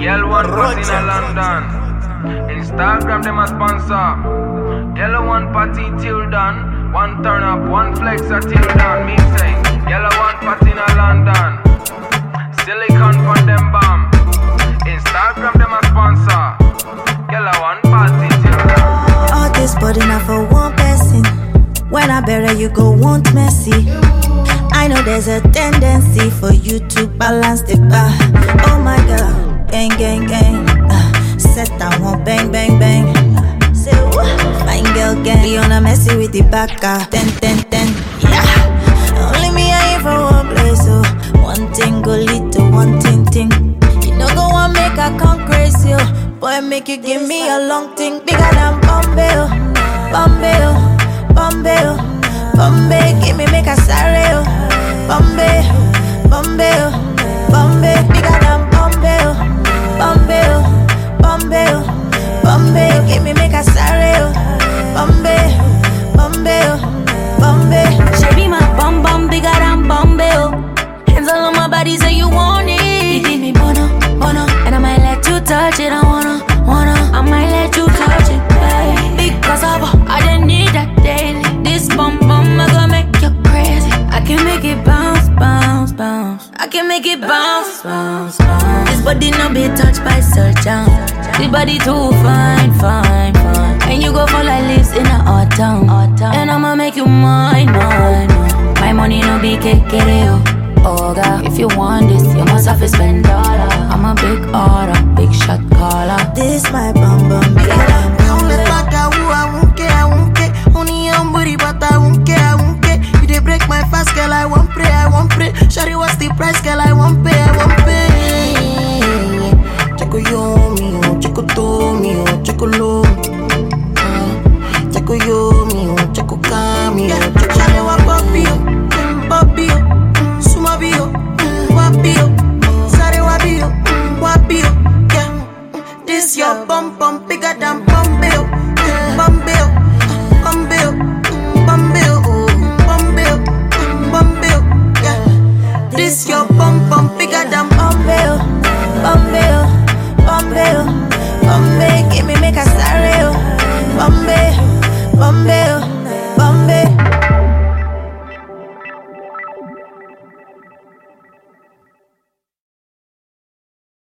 Girl one party in London. Instagram them a sponsor. Girl one party till done. One turn up, one flex till done. Me say, girl one party in London. Silicon from them bomb. Instagram them a sponsor. Girl one party till done. All this body not for one person. When I bury you go want messy. I know there's a tendency for you to balance the bar. Oh my God, gang, gang, gang. Set that one, bang, bang, bang. Say what? Fine girl, gang. Be on a messy with the backer. 10, 10, 10. Yeah. Only me I ain't for one place, so one thing go lead to one thing. You know go on make I come crazy, oh. Boy make you give me a long thing. Bigger than Bombay, oh. Bombay, oh. Bombay, oh. Bombay, give me make a sorry, oh. Bombay, Bombay, oh. Bombay, bigger than Bombay, oh. Bombay, oh. Bombay, oh. Bombay, give me make a sorry, oh. Bombay, Bombay, oh. Bombay. She be my bum bum bigger than Bombay, oh. Hands all on my body, say you want it. You give me bono, bono, and I might let you touch it. I wanna, I might let you touch it, baby. Because I didn't need that daily. This bum bum, I gonna make you crazy. I can make it bounce, bounce, bounce. I can make it bounce, bounce, bounce. This body no be touched by surgeon. This body too fine, fine, fine. And you go for like leaves in the autumn. And I'ma make you mine, mine, mine. My money no be kekere, oh God. If you want this, you must have to spend dollar. I'm a big order, big shot caller. This my